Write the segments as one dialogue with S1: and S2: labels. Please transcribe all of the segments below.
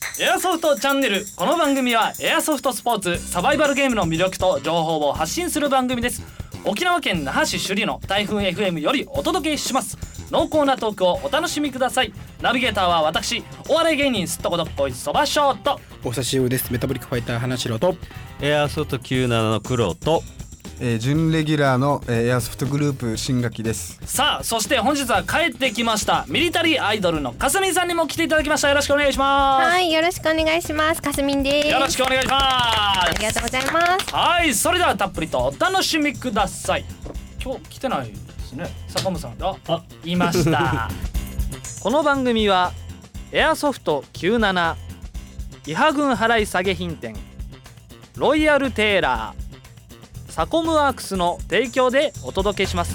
S1: エアソフトチャンネル。この番組はエアソフトスポーツサバイバルゲームの魅力と情報を発信する番組です。沖縄県那覇市首里の台風 FM よりお届けします。濃厚なトークをお楽しみください。ナビゲーターは私、お笑い芸人すっとこどっこいそばショート。
S2: お久しぶりです。メタボリックファイター花城と
S3: エアソフト97の黒と、
S4: 準レギュラーのエアソフトグループ新垣です。
S1: さあ、そして本日は帰ってきましたミリタリーアイドルのかすみんさんにも来ていただきました。よろしくお願いします。
S5: はい、よろしくお願いします。かすみんです。
S1: よろしくお願いします。
S5: ありがとうございます。
S1: はい、それではたっぷりとお楽しみください。今日来てないですね、坂本さん。いましたこの番組はエアソフト97、伊波郡払い下げ品店、ロイヤルテーラー、サコムワークスの提供でお届けします。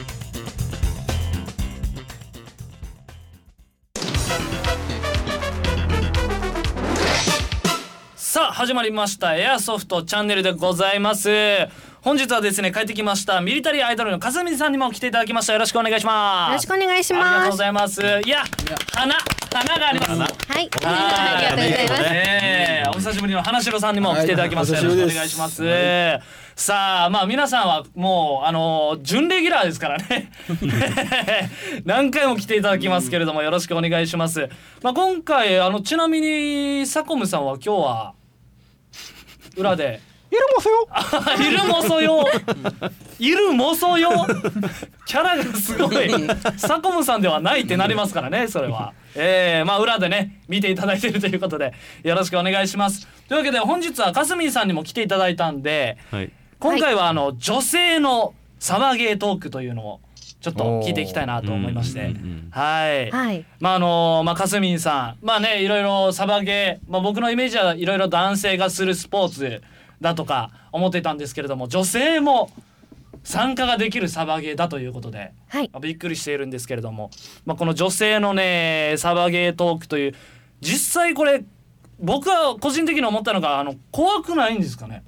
S1: さあ始まりましたエアソフトチャンネルでございます。本日はですね、帰ってきましたミリタリーアイドルのかすみさんにも来ていただきました。よろしくお願いします。
S5: よろしくお願いします。
S1: ありがとうございます。いや、花があります。
S5: はい、ありがとうございます。
S1: お久しぶりの花城さんにも来ていただきました。よろしくお願いします。さあ、皆さんはもう準レギュラーですからね何回も来ていただきますけれども、よろしくお願いします。今回ちなみにサコムさんは今日は裏で
S2: いるもそよ
S1: いるもそよいるもそよキャラがすごいサコムさんではないってなりますからね、それは。裏でね見ていただいているということでよろしくお願いします。というわけで本日はかすみんさんにも来ていただいたんで、はい、今回は女性のサバゲートークというのをちょっと聞いていきたいなと思いまして、はい、かすみんさん、いろいろサバゲー、僕のイメージはいろいろ男性がするスポーツだとか思ってたんですけれども、女性も参加ができるサバゲーだということで、はい、びっくりしているんですけれども、この女性のねサバゲートークという、実際これ僕は個人的に思ったのが怖くないんですかね。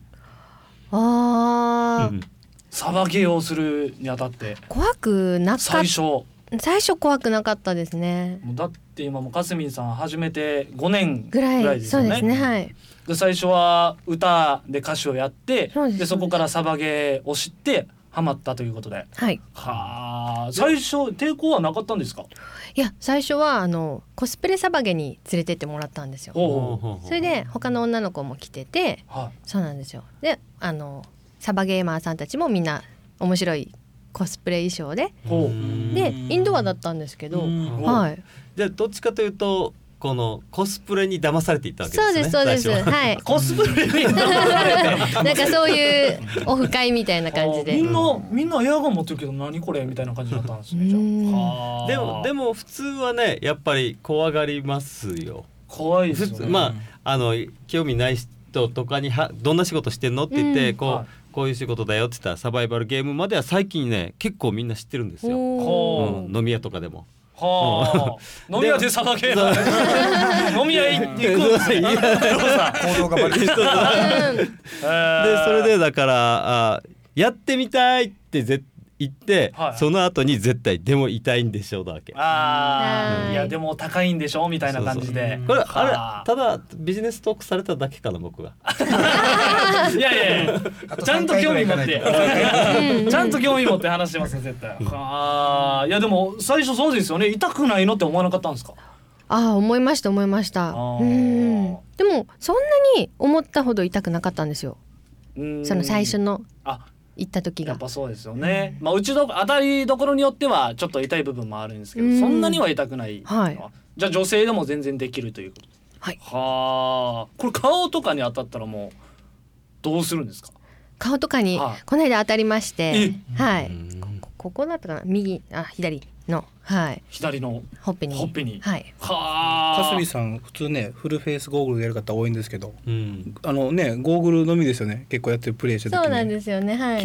S1: サバゲーをするにあたって
S5: 怖くなかった。最初怖くなかったですね。
S1: だって今もかすみんさん始めて5年ぐらいですよね。
S5: そうですね、はい。
S1: で最初は歌で歌手をやって、そこからサバゲーを知ってハマったということで、はい。最初抵抗はなかったんですか。
S5: いや、最初はコスプレサバゲに連れてってもらったんですよ。それで他の女の子も来てて、そうなんですよ。でサバゲーマーさんたちもみんな面白いコスプレ衣装で、インドアだったんですけど、はい。
S3: じゃあどっちかというとこのコスプレに騙されていったわけですね。
S5: そうですそうです。はい。
S1: コスプレに騙された。
S5: なんかそういうオフ会みたいな感じで。
S1: みんなエアガン持ってるけど何これみたいな感じだったんですね。じゃあ。
S3: でも普通はねやっぱり怖がりますよ。
S1: 怖いですよね。
S3: 興味ない人とかにどんな仕事してんのって言ってこういう仕事だよって言ったらサバイバルゲームまでは最近ね結構みんな知ってるんですよ。飲み屋とかでも。
S1: 飲み屋でサバゲー飲み屋行くんですよ。
S4: 行動がバレてる。で
S3: それでだからやってみたいって言って、その後に絶対でも痛いんでしょうだわけ。い
S1: やでも高いんでしょみたいな感じで。
S3: これただビジネストークされただけかな僕が。い
S1: やちゃんと興味持ってちゃんと興味持って話してますね絶対。いやでも最初そうですよね。痛くないのって思わなかったんですか。
S5: 思いました。でもそんなに思ったほど痛くなかったんですよ。その最初の行った時が
S1: やっぱそうですよね。当たりどころによってはちょっと痛い部分もあるんですけど、そんなには痛くない。はい。じゃあ女性でも全然できるということ。はい。これ顔とかに当たったらもうどうするんですか。
S5: 顔とかにこの間当たりまして、はい。ここだったかな、左の、はい。
S1: 左の
S5: ほっぺに。はい。
S2: かすみさん普通ねフルフェイスゴーグルでやる方多いんですけど、ゴーグルのみですよね。結構やってるプレイしてる時に。
S5: そうなんですよね。はい。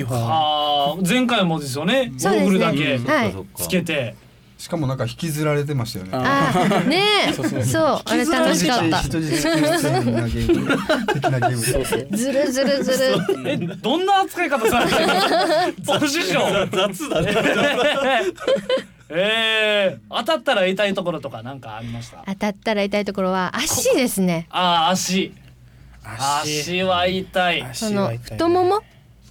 S1: 前回もですよね。ゴーグルだけつけて。
S4: しかもなんか引きずられてましたよね。
S5: ねえ、そうあれ楽しかった。
S4: 人質的なゲーム。
S5: ずる。
S1: どんな扱い方されてるの？ポジション
S3: 雑だね。
S1: 当たったら痛いところとかなんかありました？
S5: 当たったら痛いところは足ですね。
S1: 足は痛い。
S5: その太もも。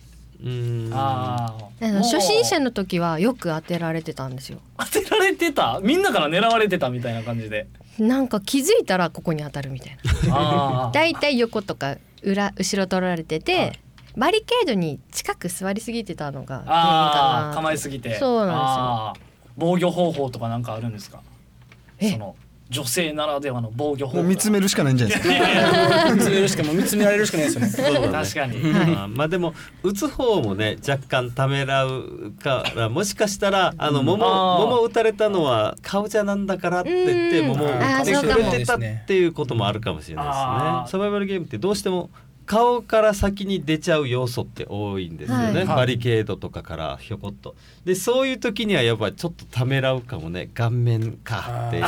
S5: 初心者の時はよく当てられてたんですよ。
S1: 当てられてた？みんなから狙われてたみたいな感じで。
S5: なんか気づいたらここに当たるみたいな。だいたい横とか後ろ取られてて、バリケードに近く座りすぎてたのが原因かな。
S1: 構えすぎて。
S5: そうなんですよ。
S1: 防御方法とかなんかあるんですか？その女性ならではの防御方法。
S4: もう見つめるしかないんじゃないですか。
S2: 見つめられるしかないですよね。
S1: 確かに。
S3: まあでも打つ方もね若干ためらうからもしかしたら桃打たれたのは顔じゃなんだからって言って桃を打ってくれてたっていうこともあるかもしれないですね。サバイバルゲームってどうしても顔から先に出ちゃう要素って多いんですよね、バリケードとかからひょこっとでそういう時にはやっぱりちょっとためらうかもね。顔面かって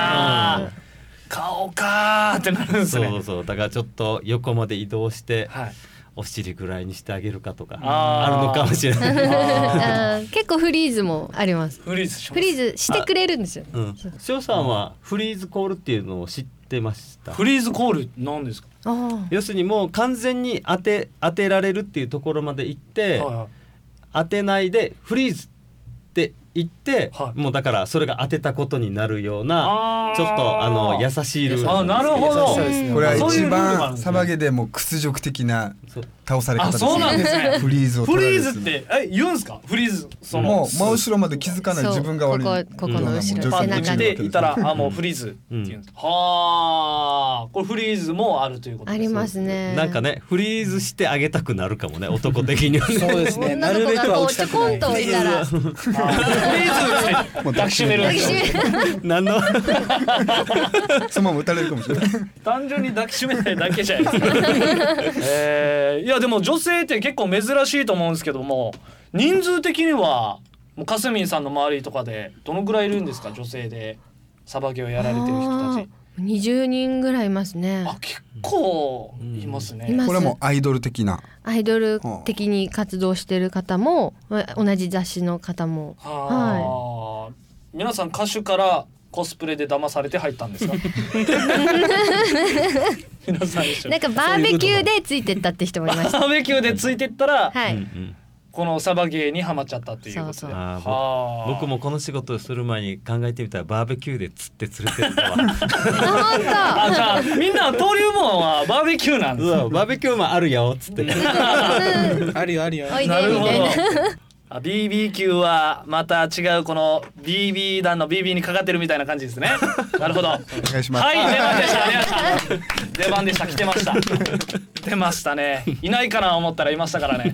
S1: 顔かってなるんですね。
S3: そうだからちょっと横まで移動して、お尻ぐらいにしてあげるかとかあるのかもしれない。
S5: 結構フリーズもあります。
S1: フリー
S5: ズしてくれるんですよ。
S3: 翔さんはフリーズコールっていうのを知ってました？
S1: フリーズコールなんですか？
S3: 要するにもう完全に当てられるっていうところまで行って、当てないでフリーズって言って、もうだからそれが当てたことになるようなちょっと優しいルール
S1: なるほど。
S4: これは一番サバゲでも屈辱的な倒され方です。
S1: そうなんですね。
S4: フリーズを取られる。
S1: フリーズって言うんすか？フリーズ
S4: もう真後ろまで気づかない自分が悪い。
S5: ここの後ろ背中
S1: でいたらもうフリーズって言うんです。はあ、これフリーズもあるということです。
S5: ありますね。
S3: なんかねフリーズしてあげたくなるかもね、男的にはね。
S2: そうですね。なるべくは打ちたくない。
S5: ちょこんと置いたら
S1: フリーズって抱きしめる。
S3: 何の
S4: そのまま打たれるかもしれない。
S1: 単純に抱きしめないだけじゃないですか。いやでも女性って結構珍しいと思うんですけども、人数的にはもうかすみんさんの周りとかでどのぐらいいるんですか？女性でサバゲをやられてる人たち。
S5: 20人ぐらいいますね。
S1: 結構いますね。
S4: これもアイドル的な。
S5: アイドル的に活動してる方も同じ雑誌の方も。
S1: 皆さん歌手からコスプレで騙されて入ったんですか？皆さん一緒。
S5: なんかバーベキューでついてったって人もいました。
S1: バーベキューでついてったら、
S5: はい
S1: このサバゲーにハマっちゃったっていうことで。
S3: 僕もこの仕事をする前に考えてみたらバーベキューで釣って連れてったわ。
S5: じ
S1: ゃあみんな登竜門はバーベキューなんですよ。
S3: バーベキューもあるよっつって。
S2: あるよあるよ。
S1: なるほど。BBQ はまた違うこの BB 弾の BB にかかってるみたいな感じですね。なるほど。お
S4: 願いします。
S1: はい、出番でした。出番でした。来てました。出ましたね。いないかな思ったらいましたからね。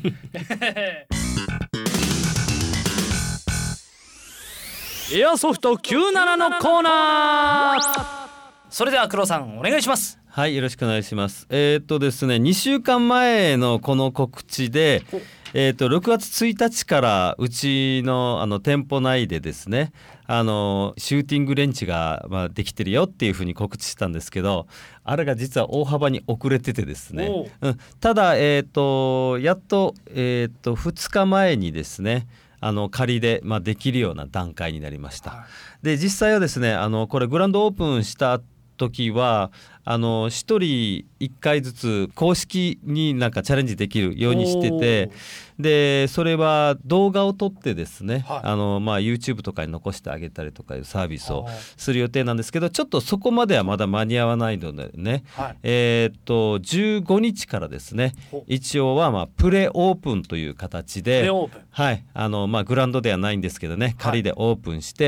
S1: エアソフト97のコーナー。それでは黒さんお願いします。
S3: はい、よろしくお願いします。ですね、2週間前のこの告知で6月1日からうちの店舗内でですねシューティングレンチができてるよっていうふうに告知したんですけど、あれが実は大幅に遅れててですね、ただやっと2日前にですね仮でできるような段階になりました。で実際はですねこれグランドオープンした時は1人1回ずつ公式になんかチャレンジできるようにしてて、でそれは動画を撮ってですね、YouTube とかに残してあげたりとかいうサービスをする予定なんですけど、ちょっとそこまではまだ間に合わないのでね、15日からですね一応はプレオープンという形で、グランドではないんですけどね仮でオープンして、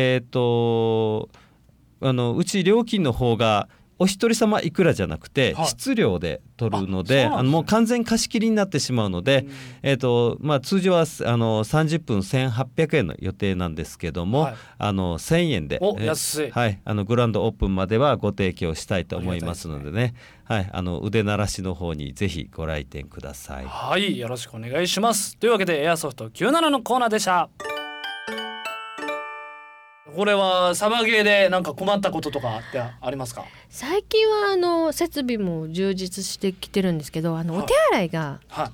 S3: うち料金の方がお一人様いくらじゃなくて質料で取るので、もう完全貸し切りになってしまうので、通常は30分1800円の予定なんですけども、1000円で
S1: 安い、
S3: グランドオープンまではご提供したいと思いますのでね、腕慣らしの方にぜひご来店ください。
S1: はい、よろしくお願いします。というわけでエアソフト97のコーナーでした。 これはサバゲーでなんか困ったこととかってありますか？
S5: 最近は設備も充実してきてるんですけどお手洗いが、
S1: はい、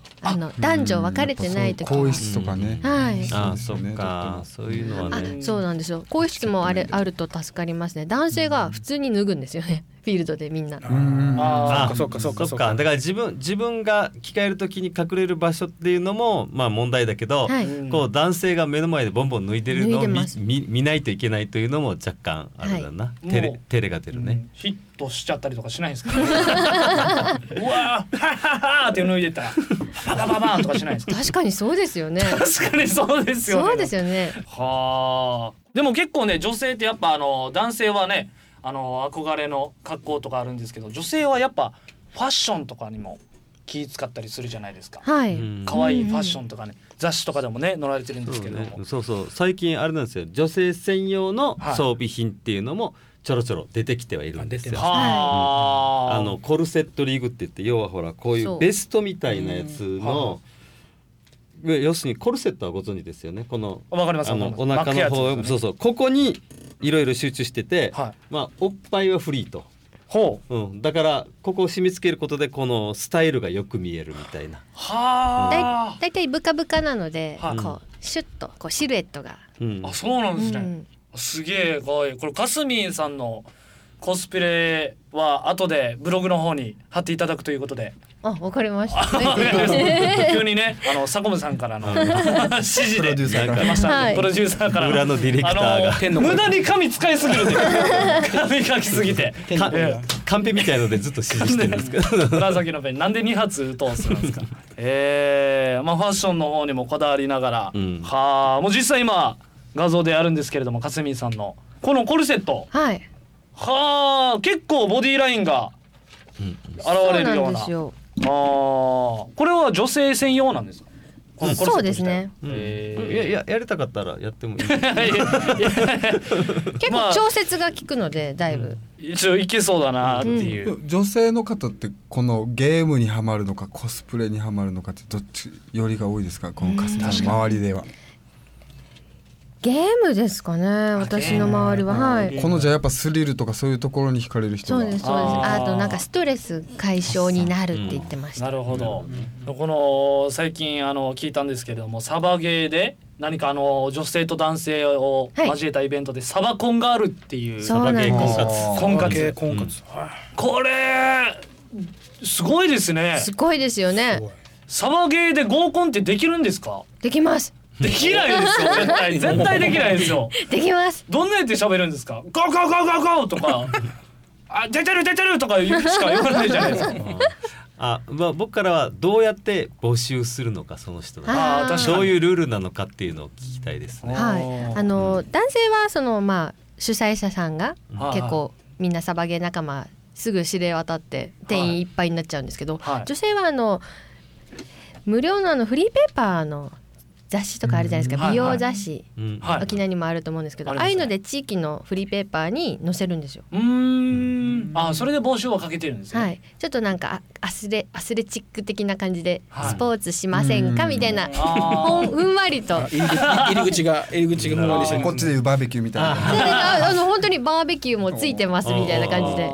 S5: 男女分かれてない時
S4: 更衣室とかね、
S5: はい、
S3: そっか、そういうのはね。
S5: そうなんですよ。更衣室もあると助かりますね。男性が普通に脱ぐんですよね、フィールドでみんな。
S2: そうか。
S3: だから自分が着替える時に隠れる場所っていうのもまあ問題だけど、
S5: はい、
S3: こう男性が目の前でボンボン脱いでるのを見ないといけないというのも若干あるだな、はい、テレが出るね、
S1: ヒットしちゃったりとかしないんですか？うわーははって脱いでたらババババーンとかしないんですか？
S5: 確かにそうですよね。
S1: 確かにそうですよね。
S5: そうですよね。
S1: はあ。でも結構ね、女性ってやっぱ男性はね憧れの格好とかあるんですけど、女性はやっぱファッションとかにも気使ったりするじゃないですか。
S5: はい。
S1: 可愛いファッションとかね、雑誌とかでもね載られてるんですけども、
S3: そう最近あれなんですよ、女性専用の装備品っていうのもちょろちょろ出てきてはいるんですよ。コルセットリーグって言って、要はほらこういうベストみたいなやつの、要するにコルセットはご存知ですよね。この
S1: わかります。
S3: お腹の方、ね、そうここにいろいろ集中してて、まあおっぱいはフリーと。だからここを締め付けることでこのスタイルがよく見えるみたいな。
S5: だいたいブカブカなので、こうシュッとこうシルエットが、
S1: あ、そうなんですね。すげえ可愛い。これかすみんさんのコスプレは後でブログの方に貼っていただくということで。
S5: わかりました。
S1: 急にね、サコムさんからの指示で出ました。プロデューサーから
S3: 裏のディレクターが
S1: 無駄に紙使いすぎるで、紙書きすぎて
S3: カンペみたいのでずっと指示してるんですけど、
S1: 紫のペンなんで2発打とうするんですか。まあファッションの方にもこだわりながら、はあ、もう実際今画像であるんですけれども、かすみんさんのこのコルセット、
S5: はい
S1: はあ、結構ボディラインが現れるような。これは女性専用なんですか？
S5: そうですね。
S3: やりたかったらやってもいい。
S5: 結構調節が効くのでだいぶ
S1: 一応いけそうだなっていう。
S4: 女性の方ってこのゲームにハマるのかコスプレにハマるのかってどっちよりが多いですか？このカスタムの周りでは。
S5: ゲームですかね、私の周りは。はい。
S4: このじゃあやっぱスリルとかそういうところに惹かれる人が。
S5: そうです。あとなんかストレス解消になるって言ってました。
S1: なるほど。この最近聞いたんですけれども、サバゲーで何か女性と男性を交えたイベントでサバコンがあるっていう。
S3: サバゲー
S1: 婚活。これすごいですね。
S5: すごいですよね。
S1: サバゲーで合コンってできるんですか？
S5: できます。
S1: できないですよ、絶対できないですよ。
S5: できます。
S1: どんなやって喋るんですか？ゴーゴーゴーゴーゴーとか出てるとかしか言わないじゃないですか。
S3: 僕からはどうやって募集するのか、その人がどういうルールなのかっていうのを聞きたいですね。
S5: はい、男性は主催者さんが結構みんなサバゲー仲間すぐ指令渡って定員いっぱいになっちゃうんですけど、女性は無料のフリーペーパーの雑誌とかあるじゃないですか、美容雑誌、沖縄にもあると思うんですけど、ああいうので地域のフリーペーパーに載せるんですよ。
S1: それで募集をかけてるんですね。
S5: はい、ちょっとなんかアスレチック的な感じで、スポーツしませんかみたいな、ふんわりと
S2: 入り口がふんわりして、
S4: こっちでいうバーベキューみたいな。
S5: 本当にバーベキューもついてますみたいな感じで、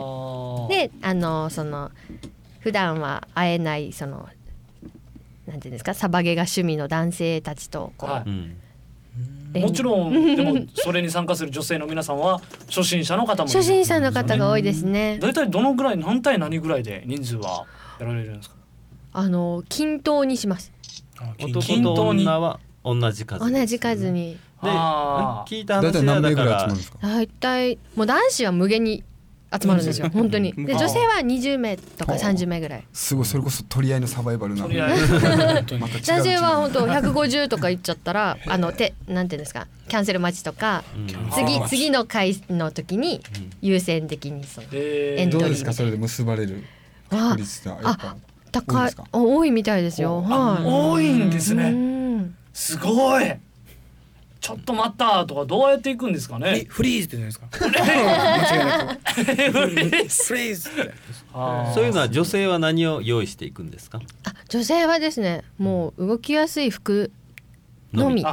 S5: 普段は会えないなんていうんですか、サバゲが趣味の男性たちとこう、
S1: もちろんでもそれに参加する女性の皆さんは初心者の方もいる、
S5: 初心者の方が多いですね。
S1: だいたいどのぐらい、何対何ぐらいで人数はやられるんですか？
S5: 均等にします。
S3: 男と女は同じ数
S5: に。
S3: で聞いた話
S4: だいたい何名ぐらい集まるんですか？
S5: だいたいもう男子は無限に集まるんですよ本当に。で女性は20名とか30名ぐらい。
S4: すごい、それこそ取り合いのサバイバルな。男
S5: 性は本当150とか言っちゃったらなんていうんですか、キャンセル待ちとか、次の回の時に優先的にエントリー。
S4: どうですか、それで結ばれる確率はやっぱ
S5: 高い、多いみたいですよ。
S1: 多いんですね。すごい。ちょっと待ったとかどうやっていくんですかね。
S2: フリーズって言うんですか？間違いなくフリーズって。
S3: そういうのは女性は何を用意していくんですか？
S5: 女性はですね、もう動きやすい服のみ。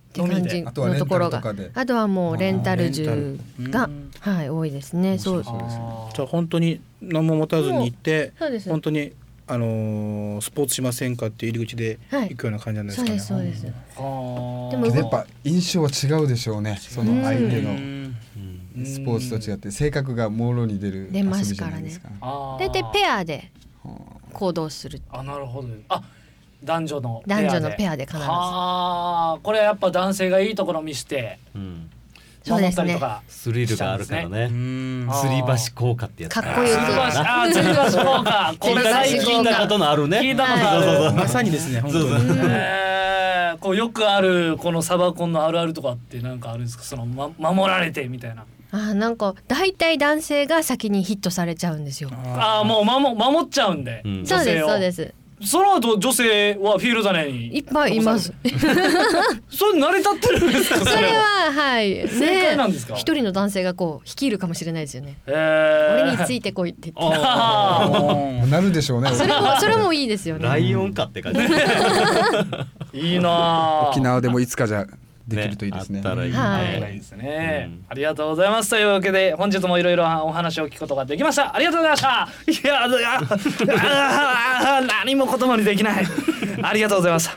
S5: って感じのところが、あとはもうレンタル銃が、はい、多いですね。そう
S2: じゃあ本当に何も持たずに行って本当にスポーツしませんかっていう入り口で行くような感じなんですかね。
S5: そうです。で
S4: もやっぱ印象は違うでしょうね。その相手のスポーツと違って性格がもろに出る遊びじゃないですか。
S5: 大体ペアで行動する。
S1: なるほど。男女の
S5: ペアで必ず。
S1: これはやっぱ男性がいいところ見して、
S5: そうですね。
S3: スリルがあるからね。吊り橋効果ってやつ。
S5: かっこいい。
S1: 吊り橋効果。これ
S3: 最近聞いたことのあるね。
S1: 聞いたことある。
S2: まさにですね。本当に。
S1: こうよくあるこのサバコンのあるあるとかってなんかあるんですか。その守られてみたいな。
S5: なんか大体男性が先にヒットされちゃうんですよ。
S1: もう守っちゃうんで。
S5: そうです。
S1: その後女性はフィールド内に
S5: いっぱいいます。
S1: それ成り立ってるんですか。
S5: それは
S1: 正解なんですか。
S5: 一人の男性がこう率いるかもしれないですよね。俺についてこいって言って。
S4: なるでしょうね。
S5: それもいいですよね。
S3: ライオンかって感じ。
S1: いいな。
S4: 沖縄でもいつかじゃできるといいですね。
S3: あったらいいね。
S1: ありがとうございます。というわけで本日もいろいろお話を聞くことができました。ありがとうございました。何も言葉にできない。ありがとうございました。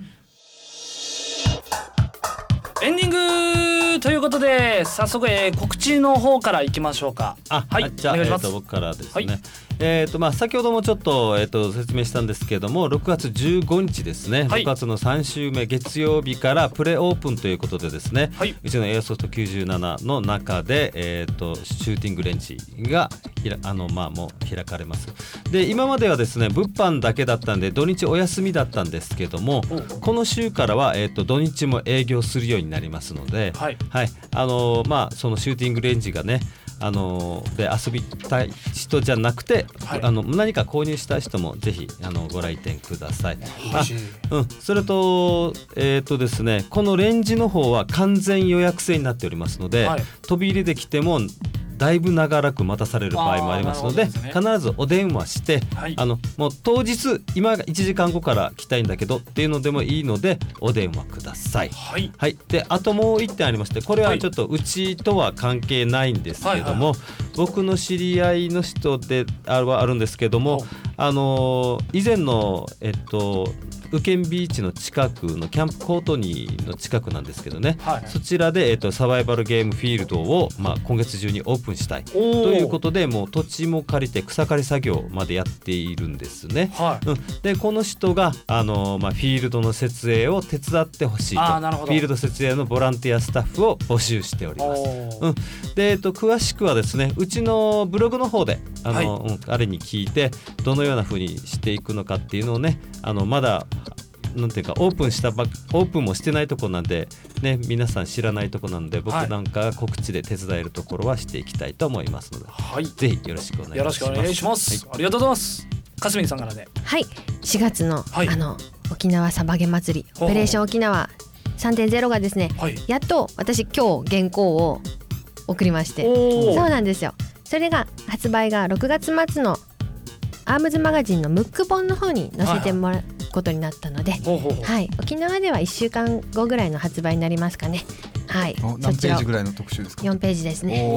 S1: エンディングということで早速、告知の方からいきましょうか。
S3: はい、じゃあ僕からですね。先ほどもちょっと、説明したんですけども6月15日ですね、6月の3週目月曜日からプレオープンということでですね、うちのエアソフト97の中で、シューティングレンジがもう開かれます。で今まではですね物販だけだったんで土日お休みだったんですけどもこの週からは、土日も営業するようになりますので、そのシューティングレンジがねで遊びたい人じゃなくて、何か購入した人もぜひご来店ください。それとですねこのレンジの方は完全予約制になっておりますので、飛び入りできてもだいぶ長らく待たされる場合もありますので、必ずお電話して、もう当日今1時間後から来たいんだけどっていうのでもいいのでお電話ください。であともう1点ありまして、これはちょっとうちとは関係ないんですけども、僕の知り合いの人であるんですけども、以前のウケンビーチの近くのキャンプコートニーの近くなんですけどね、そちらで、サバイバルゲームフィールドを、今月中にオープンしたいということで、もう土地も借りて草刈り作業までやっているんですね。でこの人がフィールドの設営を手伝ってほしいと、フィールド設営のボランティアスタッフを募集しております。で詳しくはですねうちのブログの方であれに聞いてどのような風にしていくのかっていうのをねまだなんていうかオープンもしてないとこなんでね、皆さん知らないとこなんで僕なんかが告知で手伝えるところはしていきたいと思いますので、ぜひよろしくお願いします。
S1: よろしくお願いします。ありがとうございます。かすみんさんからで、
S5: 4月の、沖縄サバゲ祭りオペレーション沖縄 3.0 がですね、やっと私今日原稿を送りまして、そうなんですよ。それが発売が6月末のアームズマガジンのムック本の方に載せてもらうことになったので、沖縄では1週間後ぐらいの発売になりますかね。
S4: 何ページぐらいの特集ですか。
S5: 4ページですね。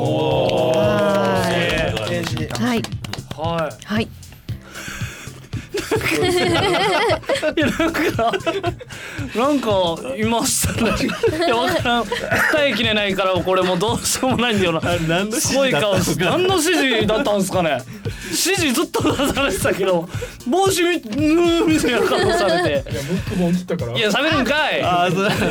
S1: なんかいましたね。分からん、伝えきれないからこれもうどうしようもないんだよな。すごい顔して、何の指示だったんですかね。指示ずっと出されてたけど帽子みたいな顔されて、
S2: いやムックもんったから、
S1: いや喋るんかい。
S5: そういうこと。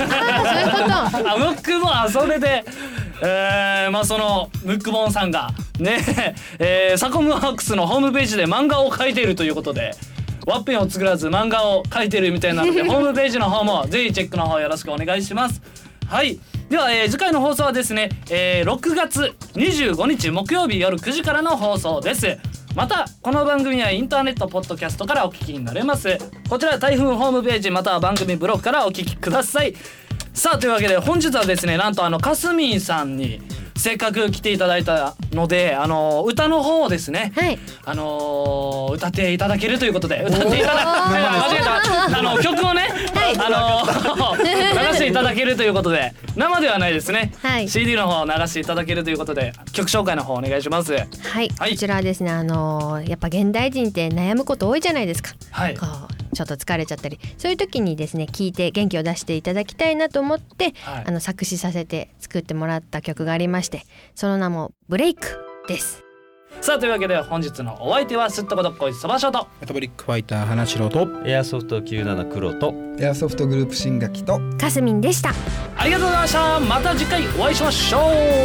S1: ムックもそれでそのムックボンさんがね、サコムワークスのホームページで漫画を描いているということで、ワッペンを作らず漫画を描いているみたいなのでホームページの方もぜひチェックの方よろしくお願いします。では、次回の放送はですね、6月25日木曜日夜9時からの放送です。またこの番組はインターネットポッドキャストからお聞きになれます。こちら台風ホームページまたは番組ブログからお聞きください。さあというわけで本日はですね、なんとかすみんさんにせっかく来ていただいたので歌の方をですね、歌っていただけるということで、歌っていただく曲をね、 流していただけるということで、生ではないですね、
S5: はい、
S1: CD の方を流していただけるということで、曲紹介の方お願いします。はい、
S5: こちらはですね、やっぱ現代人って悩むこと多いじゃないですか、
S1: はい、
S5: こうちょっと疲れちゃったり、そういう時にですね聴いて元気を出していただきたいなと思って、はい、作詞させて作ってもらった曲がありまして、その名もブレイクです。
S1: さあというわけで本日のお相手はすっとこどっこいそばしょと
S2: メタボリックファイター花城と
S3: エアソフト97黒と
S4: エアソフトグループ新垣と
S5: かすみんでした。
S1: ありがとうございました。また次回お会いしましょう。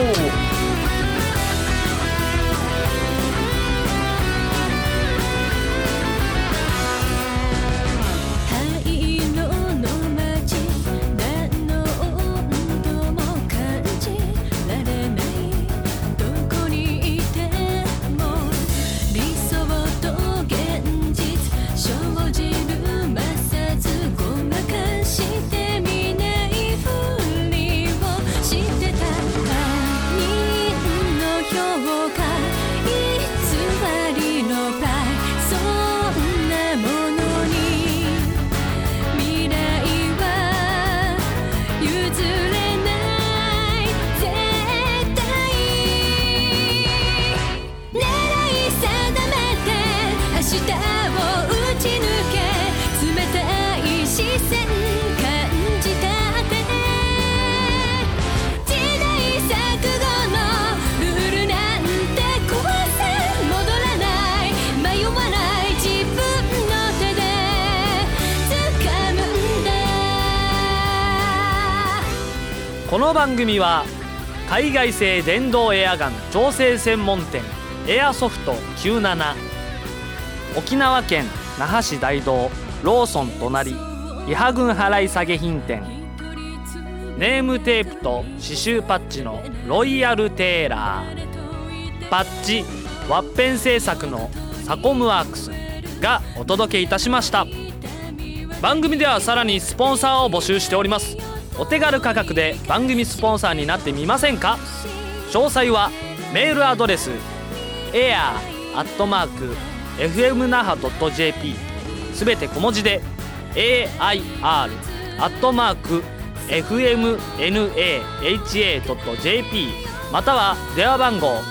S1: この番組は海外製電動エアガン調整専門店エアソフト97、沖縄県那覇市大道ローソン隣伊波郡払い下げ品店、ネームテープと刺繍パッチのロイヤルテーラー、パッチワッペン製作のサコムワークスがお届けいたしました。番組ではさらにスポンサーを募集しております。お手軽価格で番組スポンサーになってみませんか？詳細はメールアドレス air@fmnaha.jp すべて小文字で air@fmnaha.jp または電話番号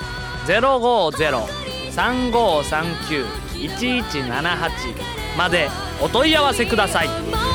S1: 050-3539-1178 までお問い合わせください。